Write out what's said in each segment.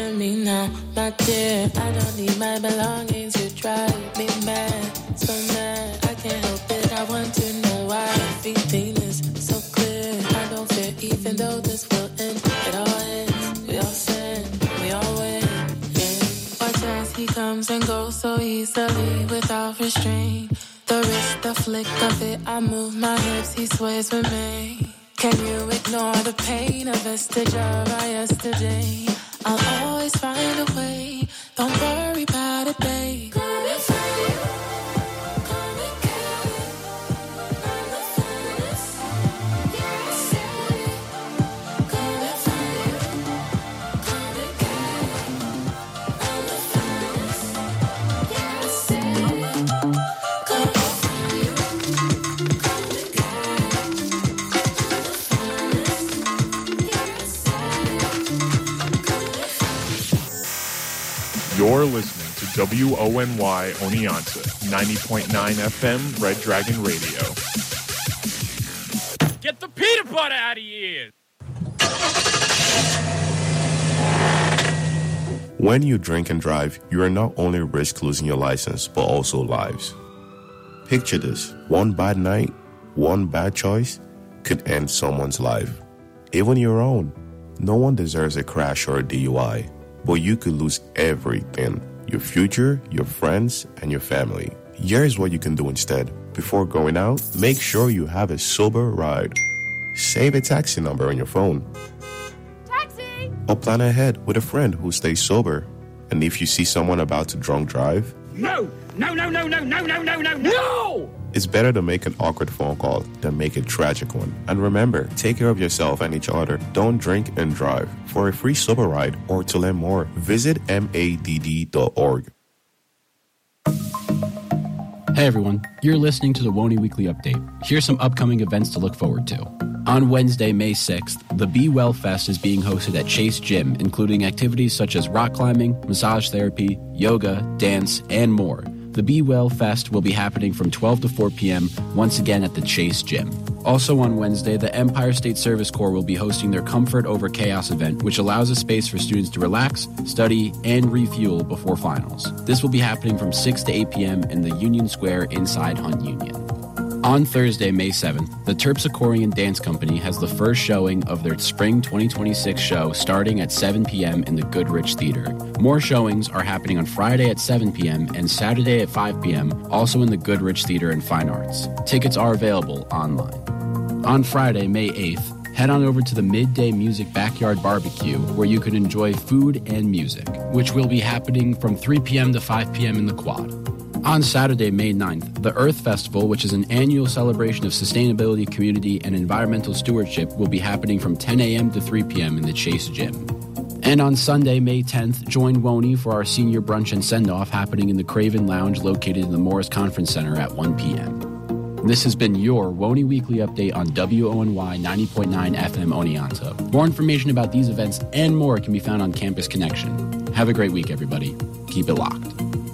leaving me now, my dear. I don't need my belongings. You drive me mad, so mad. I can't help it. I want to know why everything is so clear. I don't fear, even though this will end. It all ends. We all sin, we all win. Yeah. Watch as he comes and goes so easily, without restraint. The wrist, the flick of it. I move my hips. He sways with me. Can you ignore the pain, a vestige of our yesterday? I'll always find a way. Don't worry about it, babe. Coming for you. Come and get it. I'm the finest. Yeah, I said it. Coming for you. Come and get it. I'm the finest. Yeah, I said it. Coming for you. Come and get it. You're listening to WONY Oneonta, 90.9 FM, Red Dragon Radio. Get the peanut butter out of your ears! When you drink and drive, you are not only risk losing your license, but also lives. Picture this. One bad night, one bad choice could end someone's life. Even your own. No one deserves a crash or a DUI. But you could lose everything. Your future, your friends, and your family. Here's what you can do instead. Before going out, make sure you have a sober ride. Save a taxi number on your phone. Taxi! Or plan ahead with a friend who stays sober. And if you see someone about to drunk drive... No! No, no, no, no, no, no, no, no, no! It's better to make an awkward phone call than make a tragic one. And remember, take care of yourself and each other. Don't drink and drive. For a free sober ride or to learn more, visit madd.org. Hey everyone, you're listening to the WONY Weekly Update. Here's some upcoming events to look forward to. On Wednesday, May 6th, the Be Well Fest is being hosted at Chase Gym, including activities such as rock climbing, massage therapy, yoga, dance, and more. The Be Well Fest will be happening from 12 to 4 p.m., once again at the Chase Gym. Also on Wednesday, the Empire State Service Corps will be hosting their Comfort Over Chaos event, which allows a space for students to relax, study, and refuel before finals. This will be happening from 6 to 8 p.m. in the Union Square inside Hunt Union. On Thursday, May 7th, the Terpsichorean Dance Company has the first showing of their Spring 2026 show starting at 7 p.m. in the Goodrich Theater. More showings are happening on Friday at 7 p.m. and Saturday at 5 p.m., also in the Goodrich Theater and Fine Arts. Tickets are available online. On Friday, May 8th, head on over to the Midday Music Backyard Barbecue, where you can enjoy food and music, which will be happening from 3 p.m. to 5 p.m. in the Quad. On Saturday, May 9th, the Earth Festival, which is an annual celebration of sustainability, community, and environmental stewardship, will be happening from 10 a.m. to 3 p.m. in the Chase Gym. And on Sunday, May 10th, join WONY for our senior brunch and send-off happening in the Craven Lounge located in the Morris Conference Center at 1 p.m. This has been your WONY Weekly Update on WONY 90.9 FM Oneonta. More information about these events and more can be found on Campus Connection. Have a great week, everybody. Keep it locked.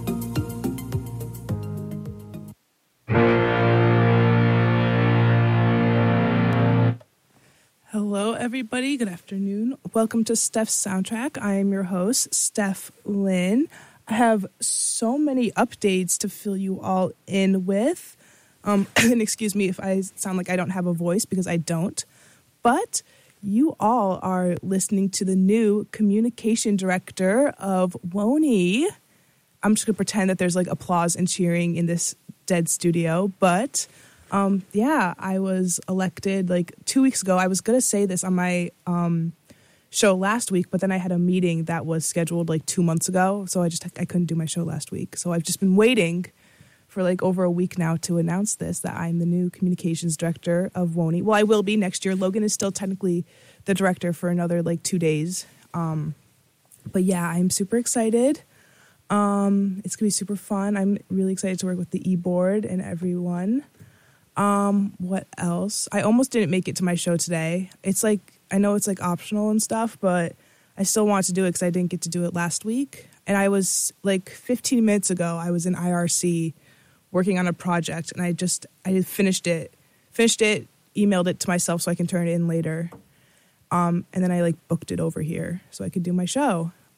Hello, everybody. Good afternoon. Welcome to Steph's Soundtrack. I am your host, Steph Lynn. I have so many updates to fill you all in with. And excuse me if I sound like I don't have a voice, because I don't. But you all are listening to the new communication director of WONY. I'm just going to pretend that there's like applause and cheering in this dead studio, but... I was elected like 2 weeks ago. I was going to say this on my show last week, but then I had a meeting that was scheduled like 2 months ago. So I couldn't do my show last week. So I've just been waiting for like over a week now to announce this, that I'm the new communications director of WONY. Well, I will be next year. Logan is still technically the director for another like 2 days. But yeah, I'm super excited. It's going to be super fun. I'm really excited to work with the e-board and everyone. What else? I almost didn't make it to my show today. It's like, I know it's like optional and stuff, but I still want to do it because I didn't get to do it last week. And I was like 15 minutes ago, I was in IRC working on a project, and I finished it, emailed it to myself so I can turn it in later. And then I like booked it over here so I could do my show.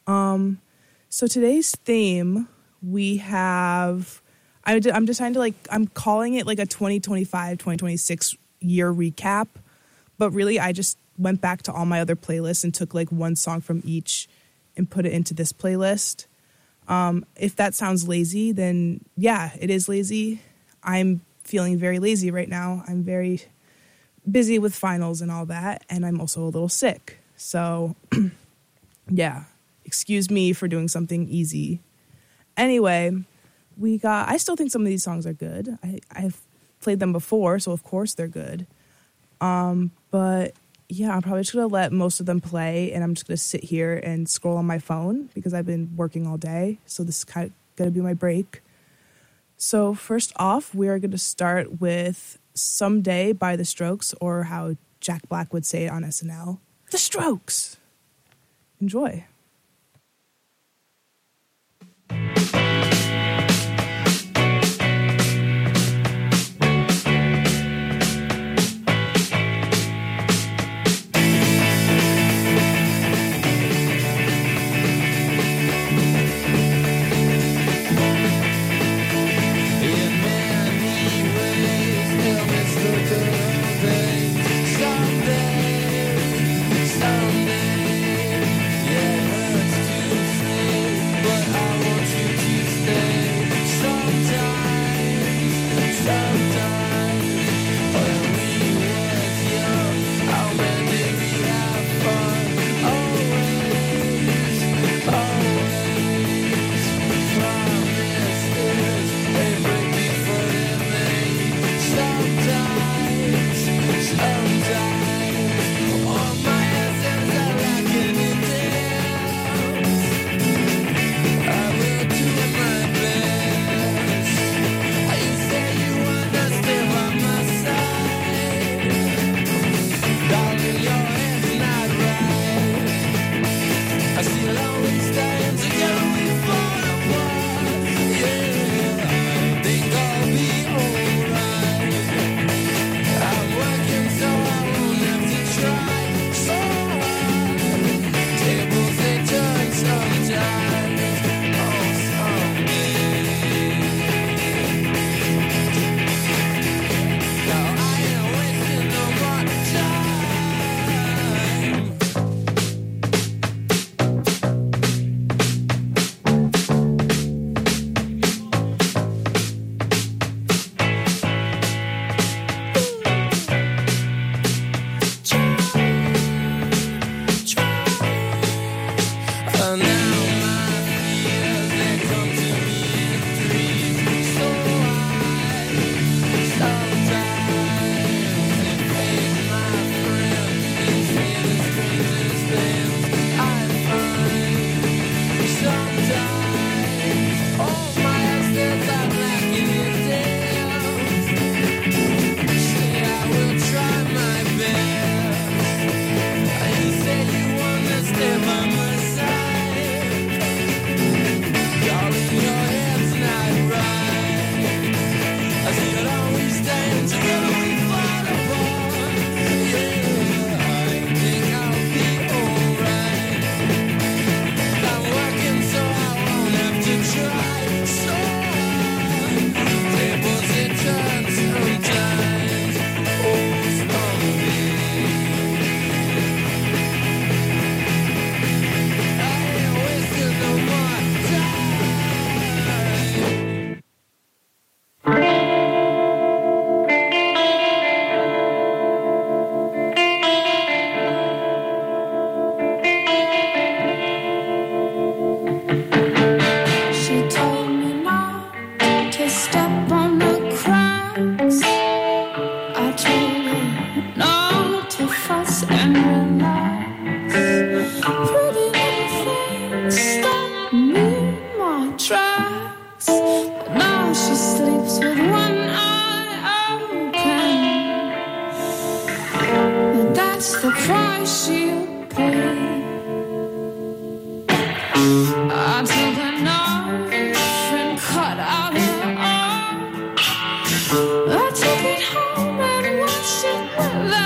So today's theme, we have, I'm deciding to I'm calling it like a 2025, 2026 year recap. But really, I just went back to all my other playlists and took like one song from each and put it into this playlist. If that sounds lazy, then yeah, it is lazy. I'm feeling very lazy right now. I'm very busy with finals and all that. And I'm also a little sick. So yeah. Excuse me for doing something easy. Anyway, I still think some of these songs are good. I've played them before, so of course they're good. But yeah, I'm probably just going to let most of them play, and I'm just going to sit here and scroll on my phone because I've been working all day. So this is kind of going to be my break. So first off, we are going to start with Someday by The Strokes, or how Jack Black would say it on SNL, The Strokes. Enjoy.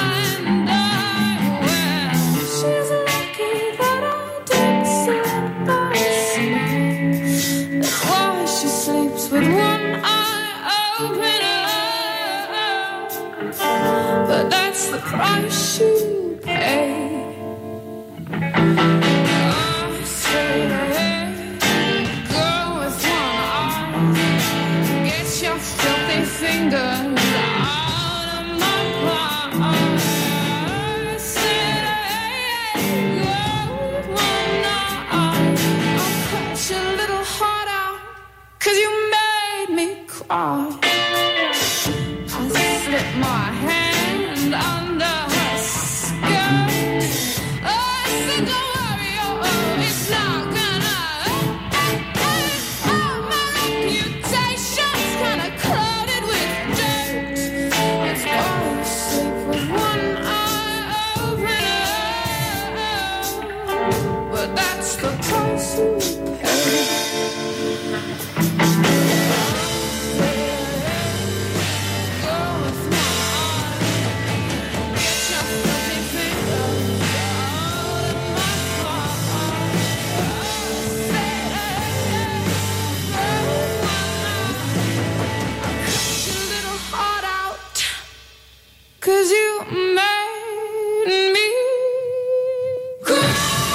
She's lucky that I did say but that's the price you pay. I said, hey, girl with one eye, get your filthy fingers out of my palm. I said, hey, girl with one eye, I'll cut your little heart out, 'cause you made me cry. I slipped my hand under her skirt. I said, don't worry, oh, it's not gonna oh, my reputation's kinda clouded with dirt. It's gotta sleep with one eye open, but that's the price you pay. Cause you made me cry.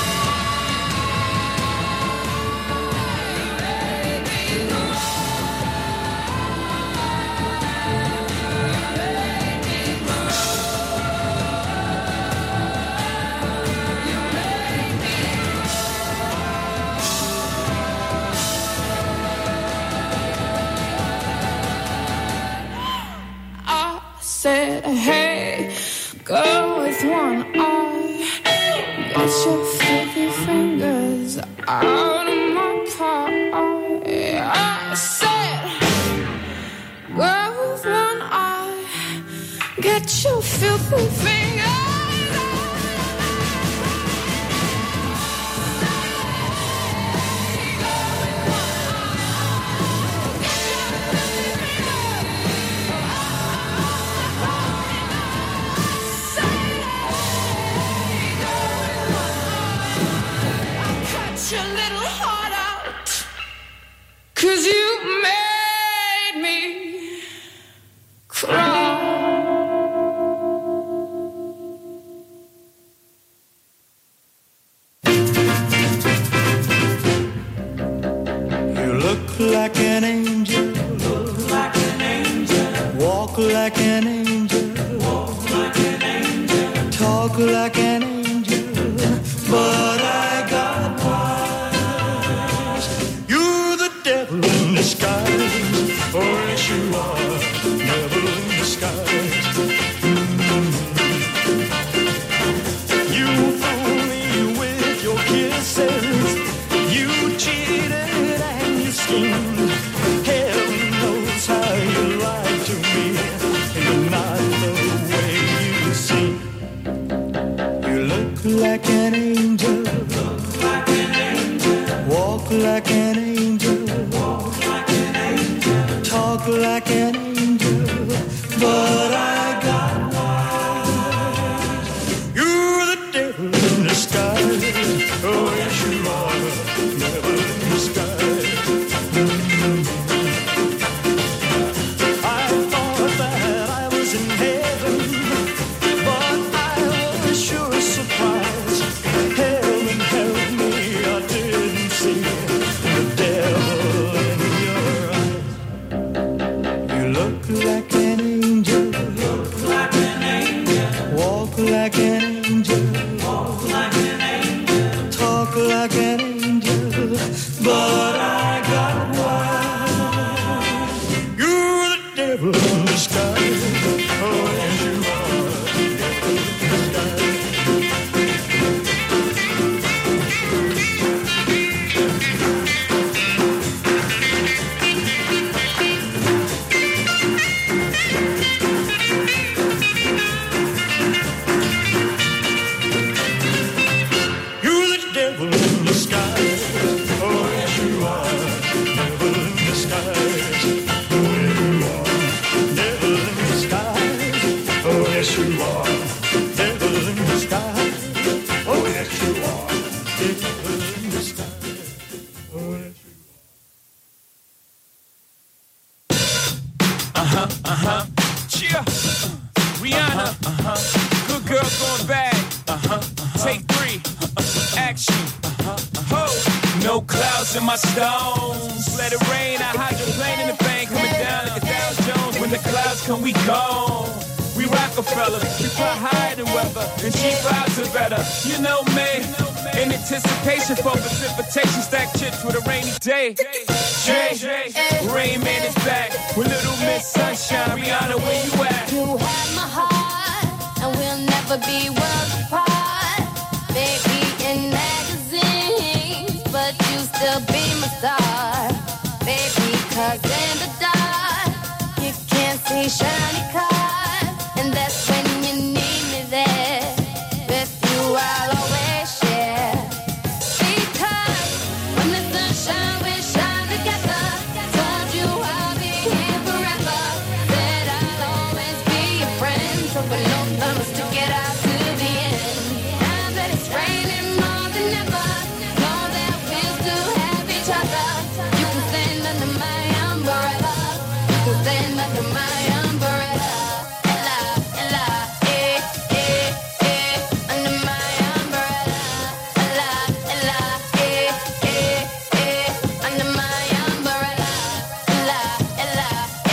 I said, hey, girl with one eye, get your filthy fingers out of my pie. I said, girl with one eye, get your filthy fingers out. Your little heart out, 'cause you made me cry. You look like an angel, walk like an angel, talk like an angel, but I got wise. You're the devil in disguise, oh yes you are, devil in disguise. You fool me with your kisses, you cheated and you schemed. Heaven knows how you lied to me, and not the way you seem. You look like an angel, walk like an angel, talk like an angel, but I got wise. You're the devil in disguise, oh yes you are, devil in disguise. I thought that I was in heaven, but I was sure surprised. Heaven help me, I didn't see the devil in your eyes. You look like an angel, walk like an angel, talk like an angel, but I got wise. You're the devil in disguise, oh yes you are, devil in disguise. You're the devil in disguise, oh yes you are, devil in disguise. Oh yes you are, devil in disguise. Oh yes you are, devil in disguise. Oh yes you are, devil in disguise. Oh yes you are. Cheer. Good girl going bad. Take 3. Action. Ho. No clouds in my stones. Let it rain. I hydroplane in the bank. Coming down like a Dow Jones. When the clouds come, we gone. We Rockefeller. We fly higher than weather. And cheap vibes are better. You know me. In anticipation for precipitation. Stack chips with a rainy day. Jay, Rain Man is back. With Little Miss Sunshine. Rihanna, where you at? You have my heart. And we'll never be worlds apart. Maybe in magazines, but you still be my star. Baby, 'cause in the dark, you can't see shiny cars. And that's when you need me there. With you, I'll always share. Because when the sunshine, we shine together. Told you I'll be here forever. Said I'll always be your friend. So for no thumbs to get out to the end. Now that it's raining more than ever, know that we'll still have each other. You can stand under my umbrella. You can stand under my umbrella. Ella, Ella, under my umbrella. Ella, Ella, under my umbrella. Ella, Ella,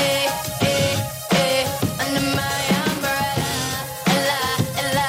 under my umbrella. Ella, Ella,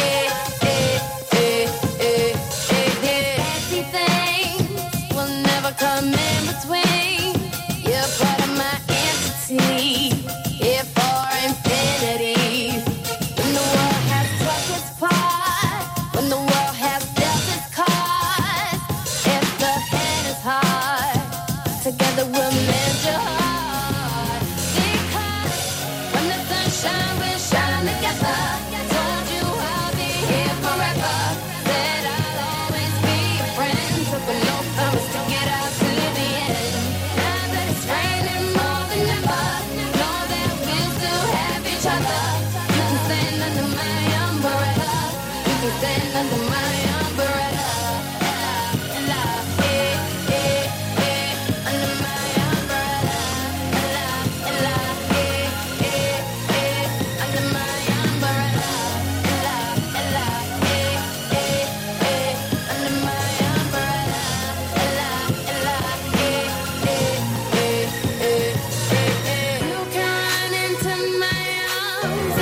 fancy things will never come in between. You're part of my entity, here for infinity. When the world has struck its part, when the world has dealt its cards, if the head is hard, together we'll mend your heart. Because when the sunshine, we'll shine together. Told you I'll be here forever. Said I'll always be your friend. Took a no thumbs to get out to the end. Now that it's raining more than ever, know that we'll still have each other. You can stand under my umbrella. You can stand under my umbrella. Ella, under my umbrella. Ella, Ella, under my umbrella. Ella, Ella, under my umbrella. Ella, Ella, you can run into my arms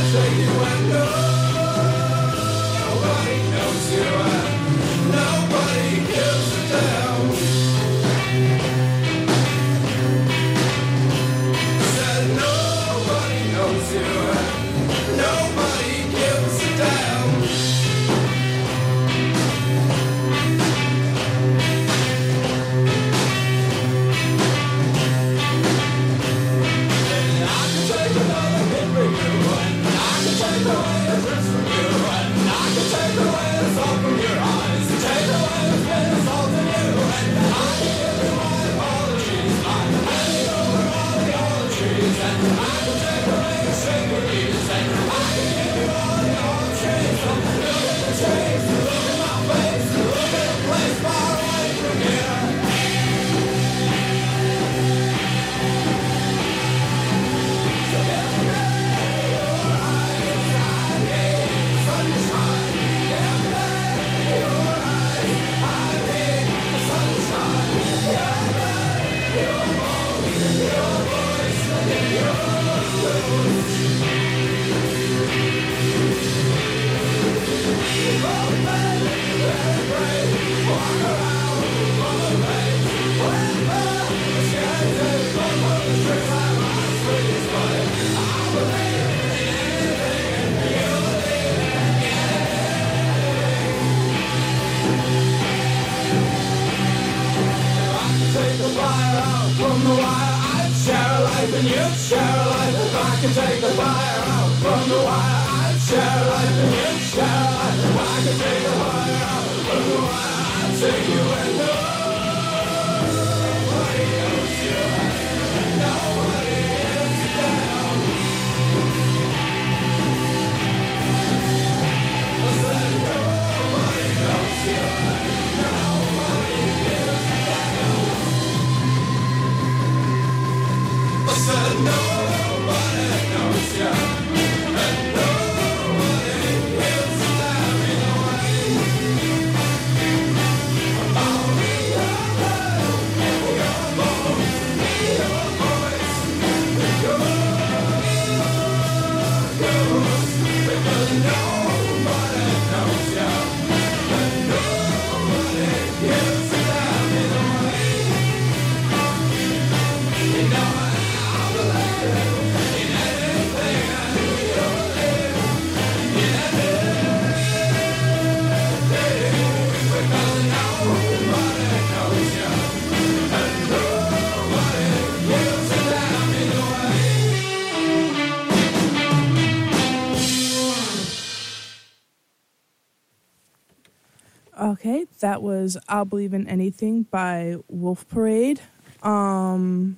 Okay, that was I'll Believe in Anything by Wolf Parade. Also,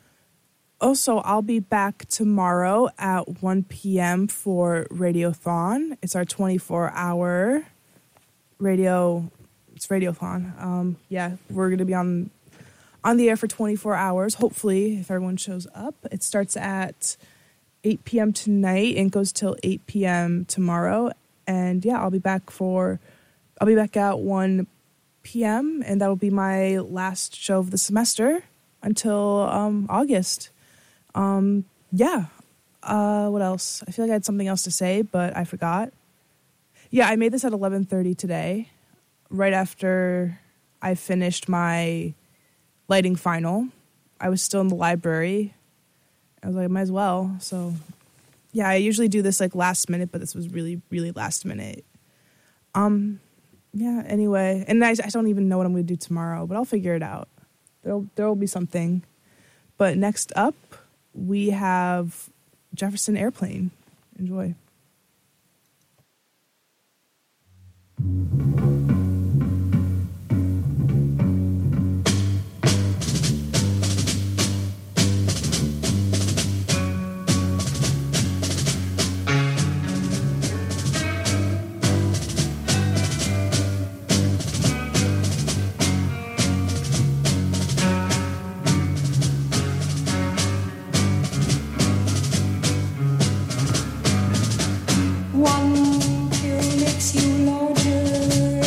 I'll be back tomorrow at 1 p.m. for Radiothon. It's our 24-hour radio. It's Radiothon. Yeah, we're going to be on the air for 24 hours, hopefully, if everyone shows up. It starts at 8 p.m. tonight and goes till 8 p.m. tomorrow. And yeah, I'll be back at 1 p.m. and that'll be my last show of the semester until August. What else? I feel like I had something else to say, but I forgot. Yeah, I made this at 11:30 today, right after I finished my lighting final. I was still in the library. I was like, might as well. So, yeah, I usually do this like last minute, but this was really, really last minute. Yeah, anyway, and I don't even know what I'm going to do tomorrow, but I'll figure it out. There will be something. But next up, we have Jefferson Airplane. Enjoy. One pill makes you larger.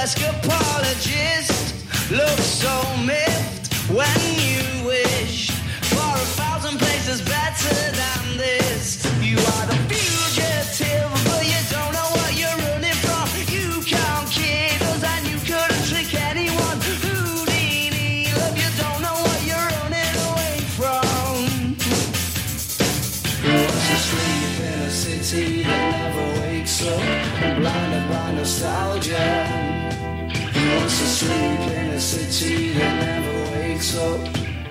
desk apologist looks so miffed when you wish for 1,000 places better than this. You are the fugitive, but you don't know what you're running from. You can't kid us and you couldn't trick anyone. Houdini, love, you don't know what you're running away from. Who wants to sleep in a city that never wakes up, blinded by nostalgia? Who wants to sleep in a city that never wakes up?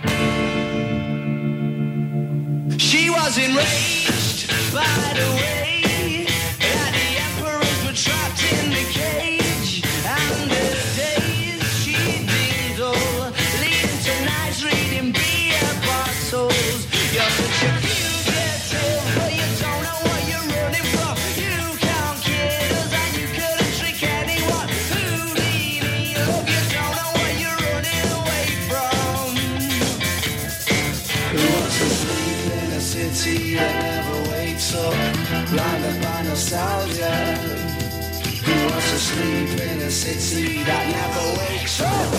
She was enraged by the way that the emperors were trapped in the cage, and the days she dindled, leading to nights reading beer bottles. You're such a fugitive, but you don't know what you're running from. You can't kid us and you couldn't trick anyone. Houdini, love, you don't know what you're running away from. Who wants to sleep in a city that never wakes up, blinded by nostalgia? Who wants to sleep in a city that never wakes up?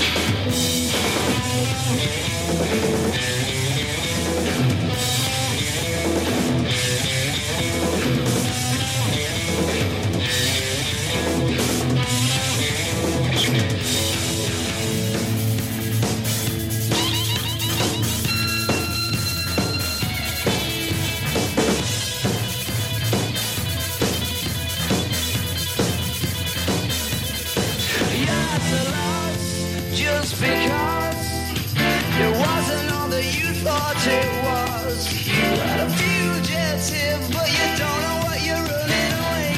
Just because it wasn't all that you thought it was. You are a fugitive, but you don't know what you're running away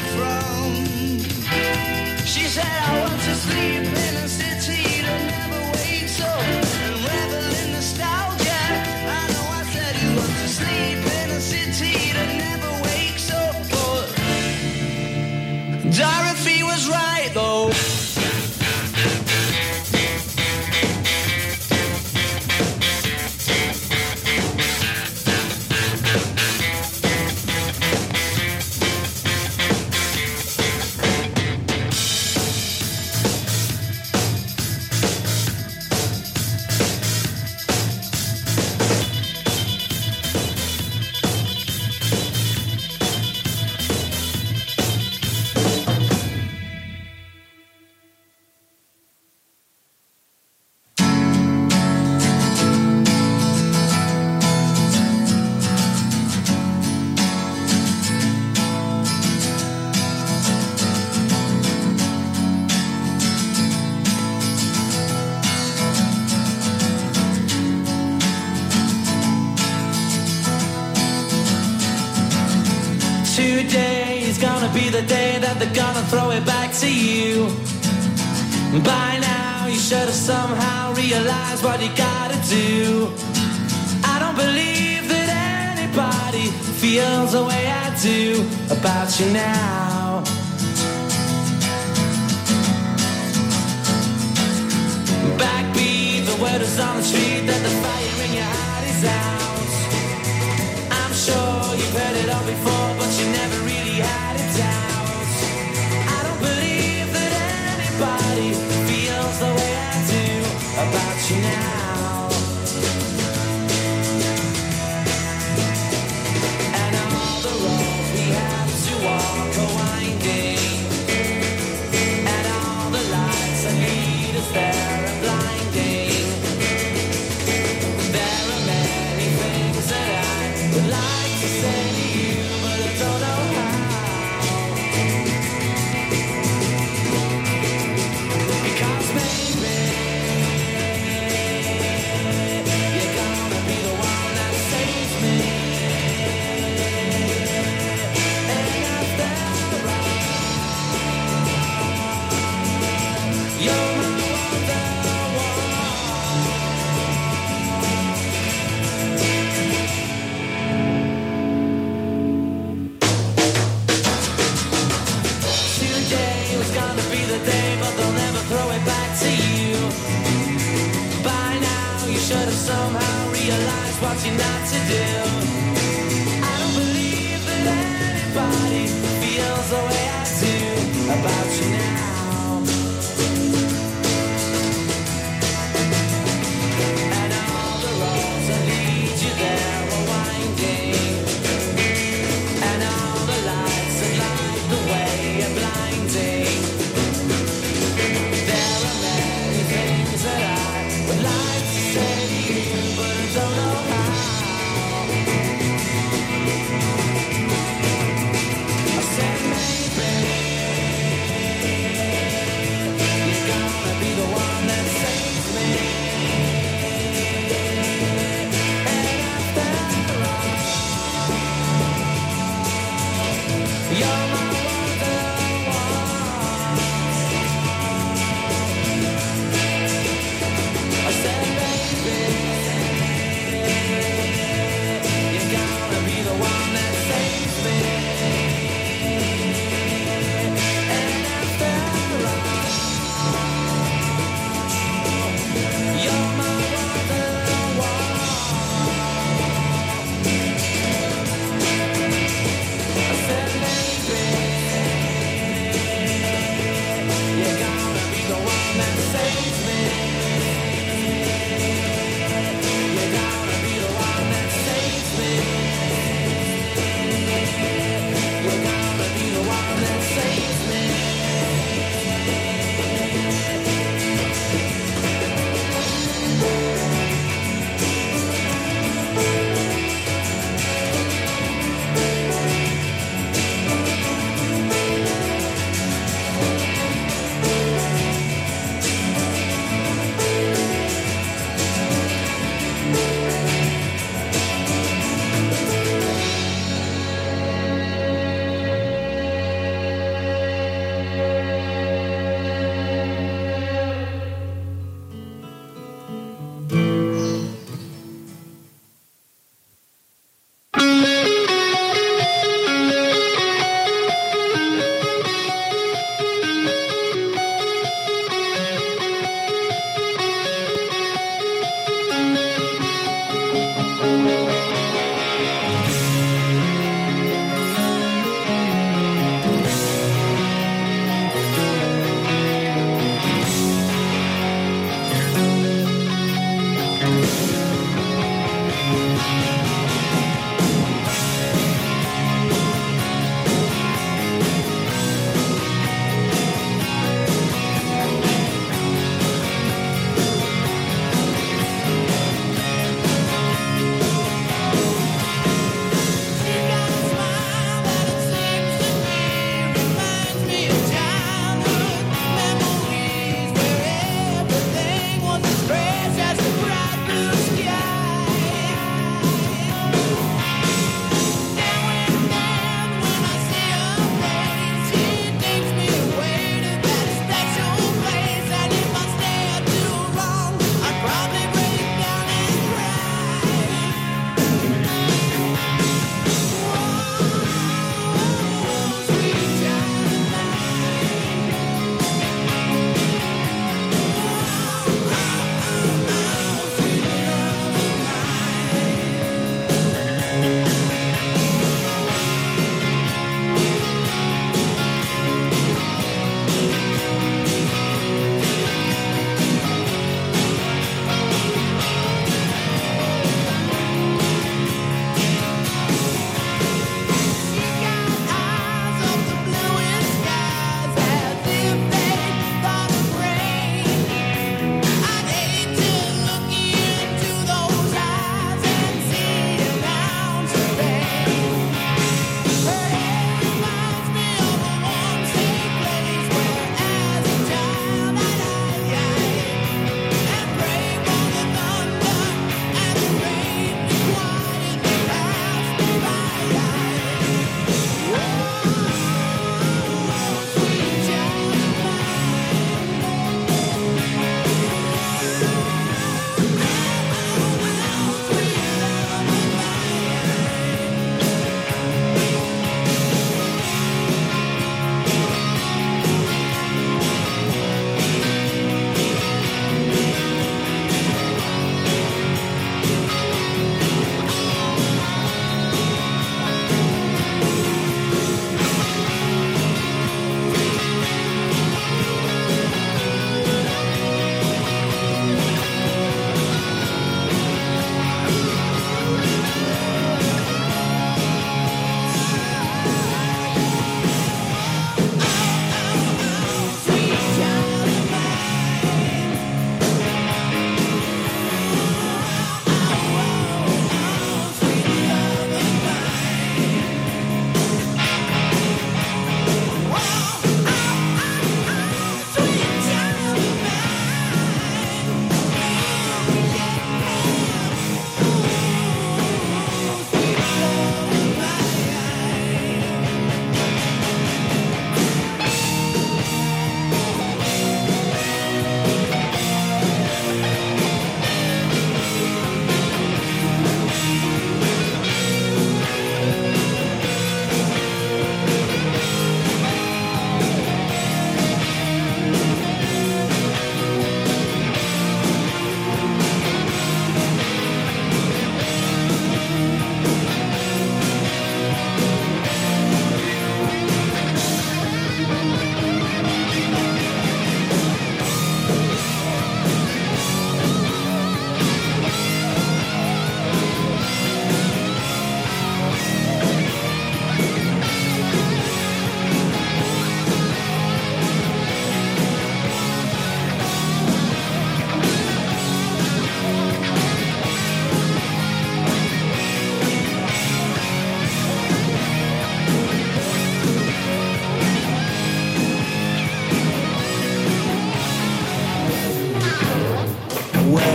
from. She said, I want to sleep in a city that never wakes up and revel in nostalgia. I know I said you want to sleep in a city that never wakes up, but Dorothy was right though. Today is gonna be the day that they're gonna throw it back to you. By now you should have somehow realized what you gotta do. I don't believe that anybody feels the way I do about you now. Backbeat, the word is on the street that the fire in your heart is out. I'm sure you've heard it all before, but you never really had it out. I don't believe that anybody feels the way I do about you now. And all the roads we have to walk are winding, and all the lights that lead us there are blinding. There are many things that I would like to say to you, but I don't know how. Because maybe you're gonna be the one that saves me. And after all, you're my Today was gonna be the day, but they'll never throw it back to you. By now you should have somehow realized what you're not to do. I don't believe that anybody feels the way I do about you now.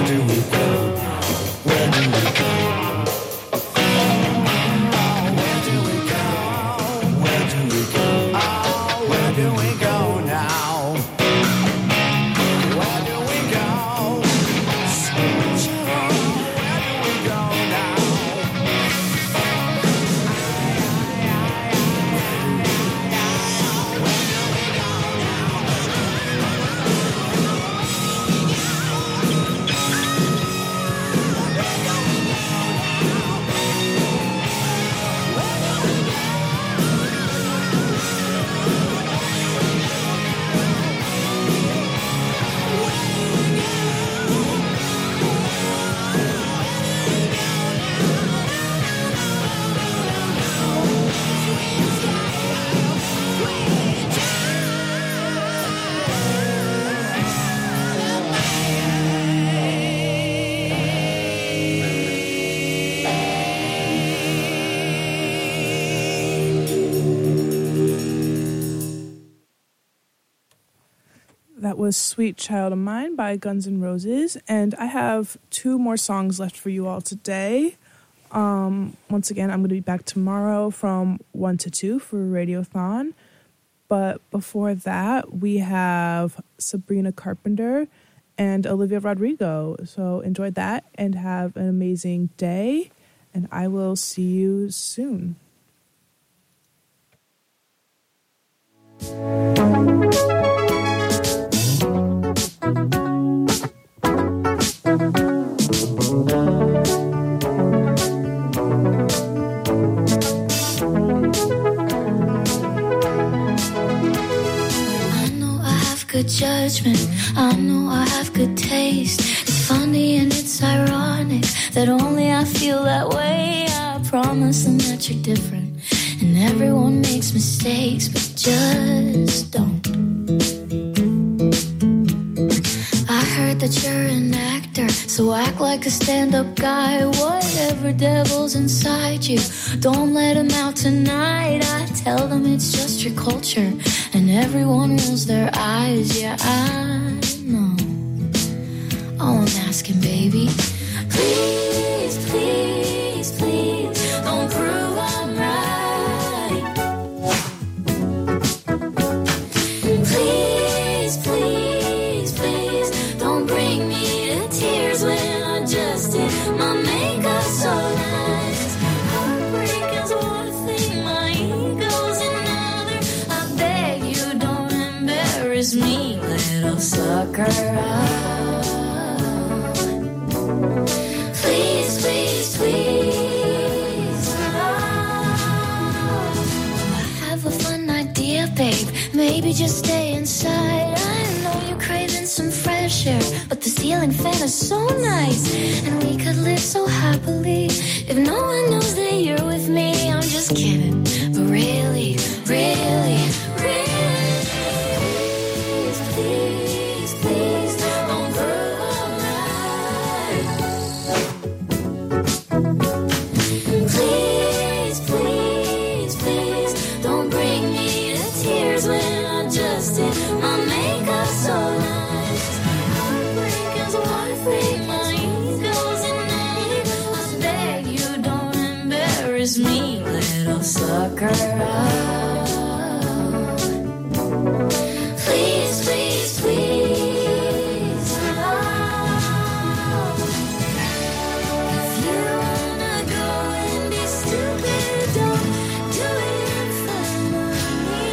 do we go? Where do we go? Where do we go? Where do we go? Oh, where do we go now? Where do we go? Sweet child, where do we go now? That was Sweet Child of Mine by Guns N' Roses. And I have 2 more songs left for you all today. Once again, I'm going to be back tomorrow from 1 to 2 for Radiothon. But before that, we have Sabrina Carpenter and Olivia Rodrigo. So enjoy that and have an amazing day. And I will see you soon. Good judgment, I know I have good taste. It's funny and it's ironic that only I feel that way. I promise them that you're different, and everyone makes mistakes, but just don't. I heard that you're an actor, so act like a stand-up guy. Whatever devil's inside you, don't let him out tonight. I tell them it's just your culture, and everyone rolls their eyes. Yeah, I know. All I'm asking, baby, please, please, please, don't prove I'm right. Please, please, please, don't bring me to tears when I just did my makeup so nice. Heartbreak is one thing, my ego's another. I beg you, don't embarrass me, little sucker. Please, please, please. I have a fun idea, babe. Maybe just stay inside. I know you're craving some fresh air, but the ceiling fan is so nice, and we could live so happily if no one knows that you're with me. I'm just kidding, but really, really, really, please, please, please, don't prove I'm right. Please, please, please, don't bring me to tears when I just did my makeup so nice. Heartbreak is one thing, my ego's another. I beg you, don't embarrass me, little sucker. Please, please, please. If you wanna go and be stupid, don't do it in front of me.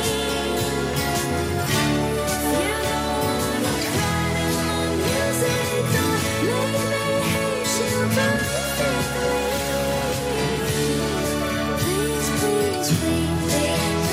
If you don't wanna cry to my music, don't make me hate you perfectly. Please, please, please, please.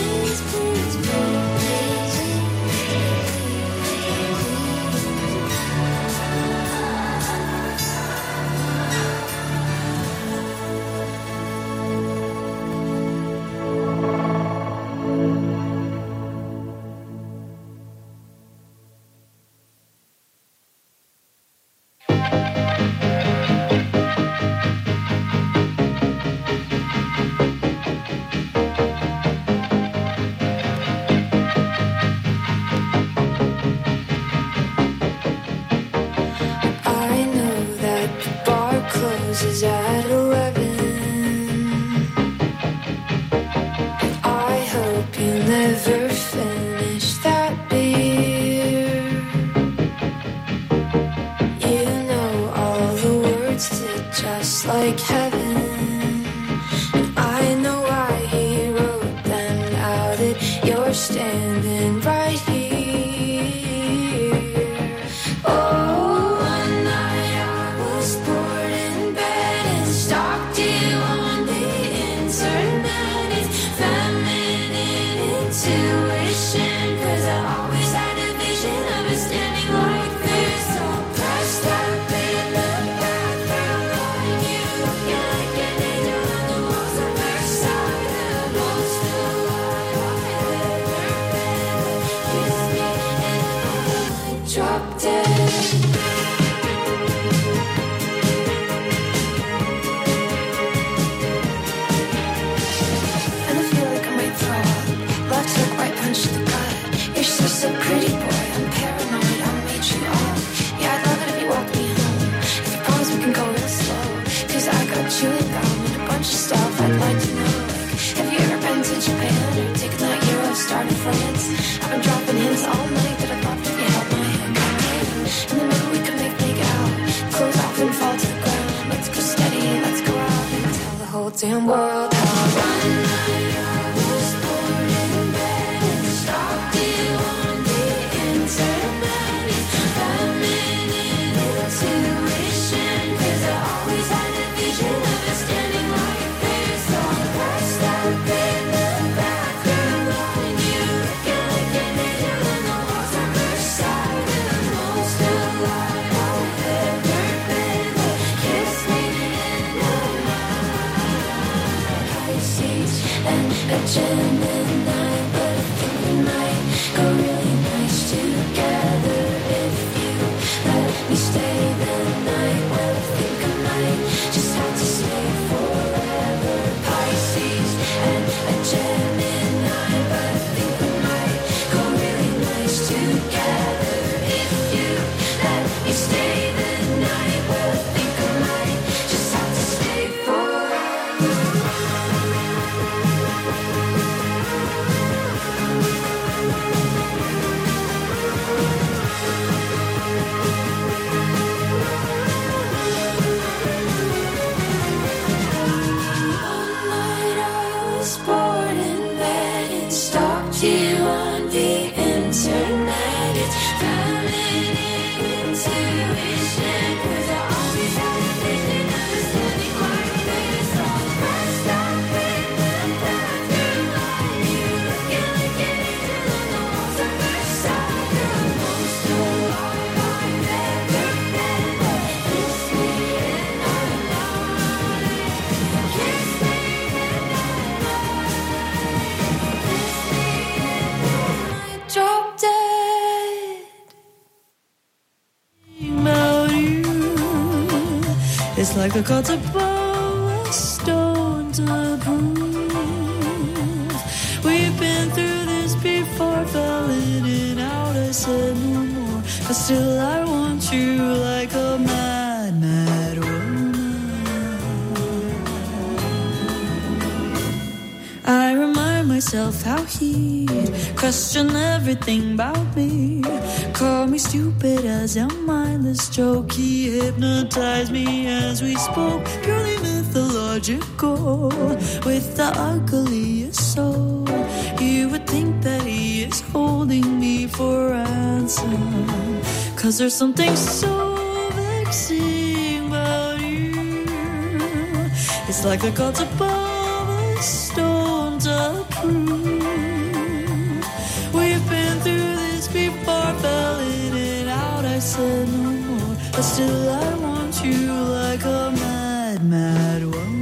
drop dead. And I feel like I might throw up. Left hook, right punch to the gut. You're so pretty, boy. I'm paranoid. I'll meet you all. Yeah, I'd love it if you walked me home. If you promise we can go real slow. 'Cause I got chewing gum and a bunch of stuff I'd like to know. Like, have you ever been to Japan or taken that Euro star to France? I've been dropping hints all night that I'd love if you held my hand. In the middle we could make out. Close off and fall to the ground. Let's go steady, let's go out and tell the whole damn world how one night I was born in bed and stalked you on the internet. Feminine intuition, 'cause I always had a vision of it standing right there. So I passed up in the bathroom on you, looking like an angel on the walls of Versailles. And the most alive I've ever been. Kiss me in the night. Pisces and a Gemini, but I think we might go really nice together if you let me stay the night. Well, I think I might just have to stay forever. Pisces and a Gemini, but I think we might go really nice together if you let me stay the night. Well, I think I might just have to stay forever. One night I was bored in bed and stalked you on the internet. It's feminine intuition, 'cause I always had a vision of us standing right there. So I pressed up in the bathroom on you, looking like an angel on the walls of Versailles. You're the most alive I've ever been. Kiss me in the night. Kiss me in the night. Kiss me in the night. Drop dead. About you, it's like I got to borrow a stone to prove we've been through this before. Fell in and out, I said no more, but still I want you like a mad, mad woman. I remind myself how he'd question everything about me. Call me stupid as a mindless joke. He hypnotized me as we spoke, purely mythological, with the ugliest soul. You would think that he is holding me for ransom, 'cause there's something so vexing about you. It's like I got above a stone to prove we've been through this before. Fell in and out, I said no more, but still I want you like a mad, mad woman.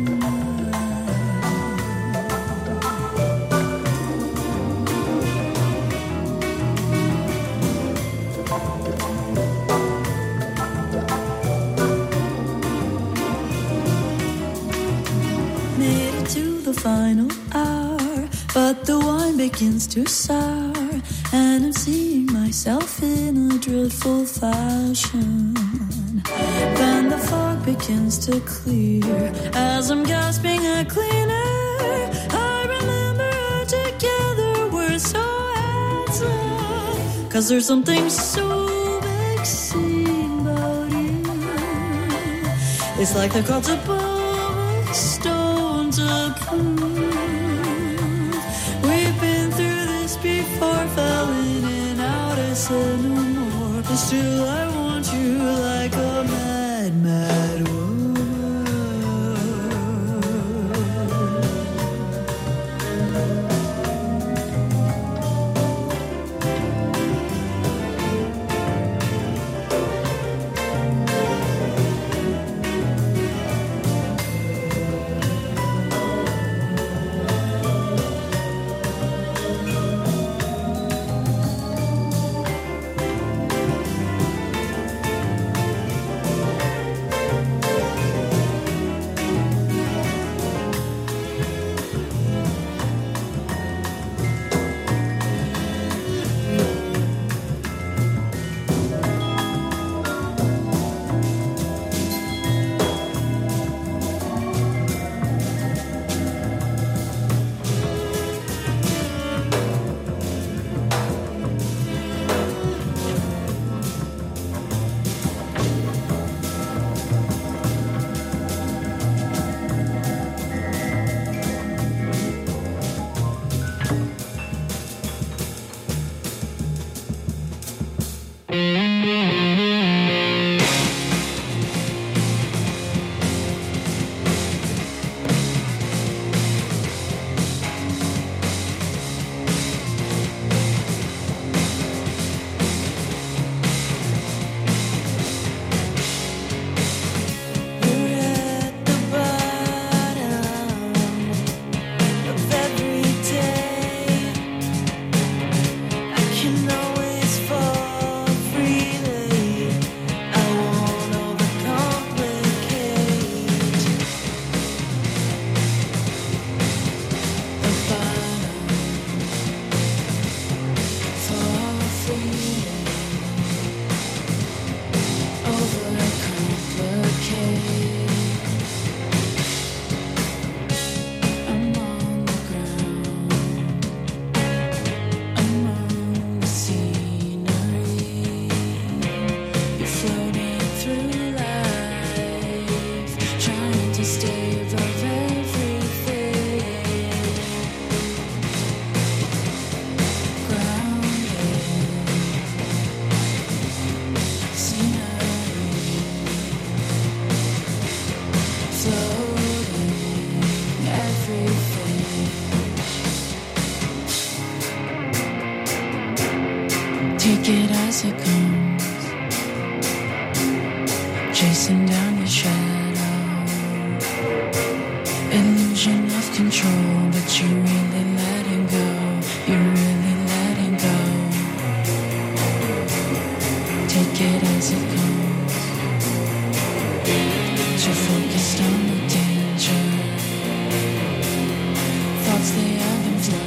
Made it to the final hour, but the wine begins to sour, and I'm seeing myself in a dreadful fashion. Then the fog begins to clear as I'm gasping a cleaner. I remember together we're so handsome, 'cause there's something so vexing about you. It's like the gods above a stone to prove we've been through this before. Fell in and out, I said no more, but still I want you like a mad, mad woman. it comes, chasing down your shadow. Illusion of control, but you really letting go. You're really letting go. Take it as it comes. Too focused on the danger. Thoughts they ebb and flow.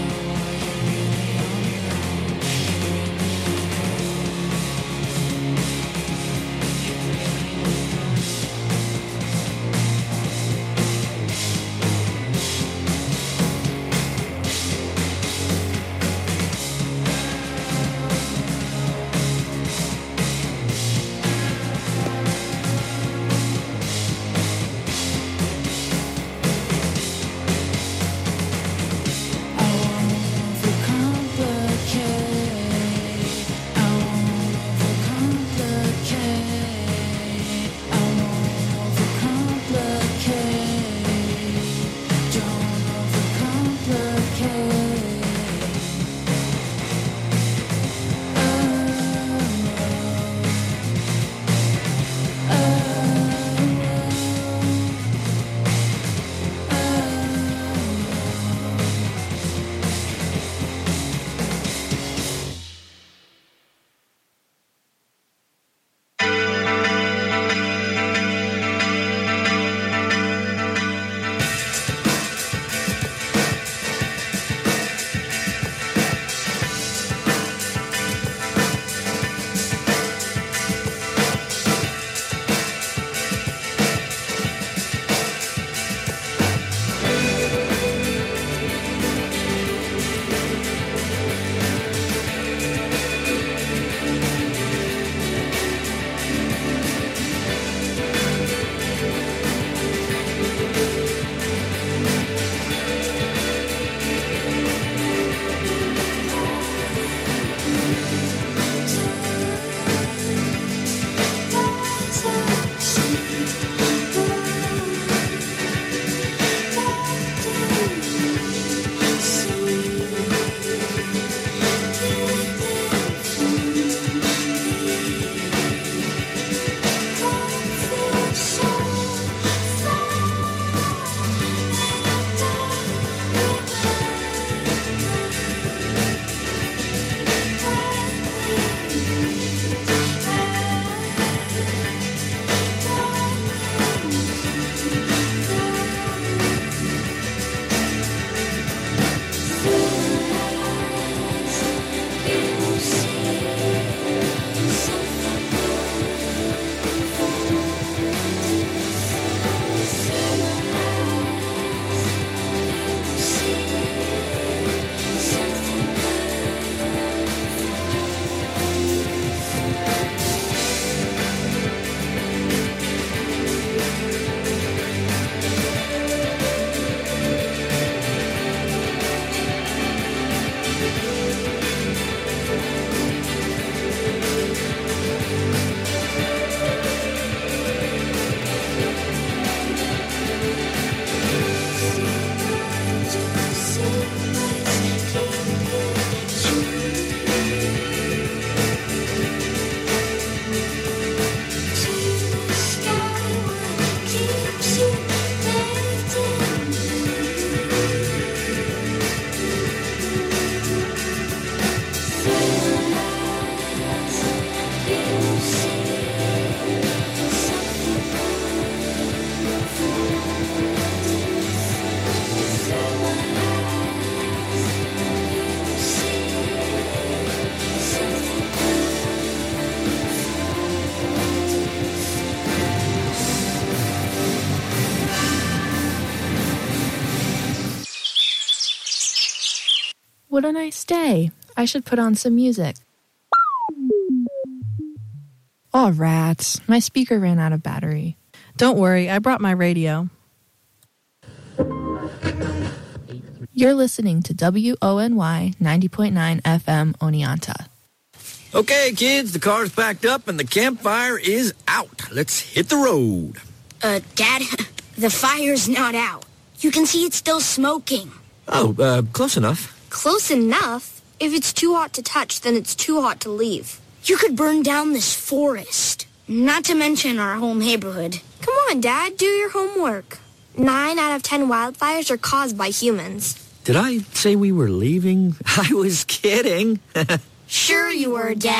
What a nice day. I should put on some music. Aw, rats. My speaker ran out of battery. Don't worry, I brought my radio. You're listening to WONY 90.9 FM Oneonta. Okay, kids, the car's packed up and the campfire is out. Let's hit the road. Dad, the fire's not out. You can see it's still smoking. Oh, close enough. Close enough? If it's too hot to touch, then it's too hot to leave. You could burn down this forest. Not to mention our whole neighborhood. Come on, Dad, do your homework. 9 out of 10 wildfires are caused by humans. Did I say we were leaving? I was kidding. Sure you were, Dad.